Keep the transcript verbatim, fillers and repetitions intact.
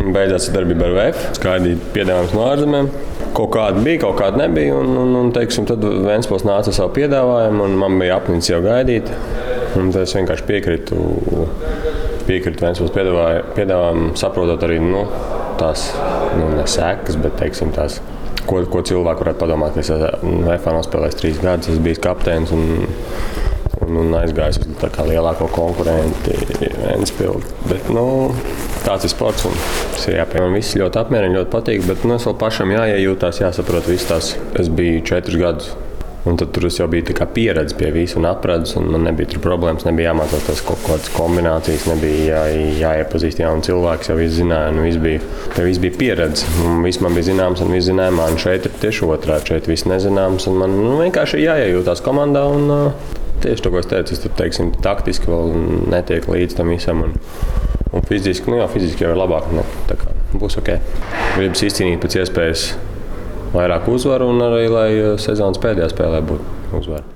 Beidzās sadarbība ar V F, skaidīt piedāvājums no ārzemēm. Kaut kāda bija, kaut kāda nebija. Un, un, un, teiksim, tad Ventspils nāca ar savu piedāvājumu, un man bija apnicis jau gaidīt. Un tad es vienkārši piekritu, piekritu Ventspils piedāvājumu, saprotot arī nu, tās nu, ne sekas, bet teiksim, tās, ko, ko cilvēku varētu padomāt. Es V F nospēlēju trīs gadus, es biju kapteinis un, un, un aizgājis uz tā kā lielāko konkurenti Ventspilu. Bet, nu, tāds ir sports un tas ir jāpieņem. Man viss ļoti apmierina, ļoti patīk, bet nu, es vēl pašam jāiejūtās, jāsaprot viss tās. Es biju četrus gadus. Un tad tur es jau biju pieredze pie visa un apredzes, un man nebija tur problēmas, nebija jāmācās tās kaut kādas kombinācijas, nebija jā, jāiepazīst jaunu cilvēku, jau viss zināja, un viss bija, viss bija pieredze. Un viss man bija zināms, un viss zināja, man šeit ir tieši otrādi, šeit viss nezināms, un man nu, vienkārši ir jāiejūtās komandā, un uh, tieši to, ko es teicu, es tur, teiksim, taktiski vēl netiek līdz tam visam, un, un fiziski, nu jā, fiziski jau ir labāk, ne, tā kā būs ok. Gribas izcīnīt pēc iespējas vairāk uzvaru un arī, lai sezonas pēdējā spēlē būtu uzvara.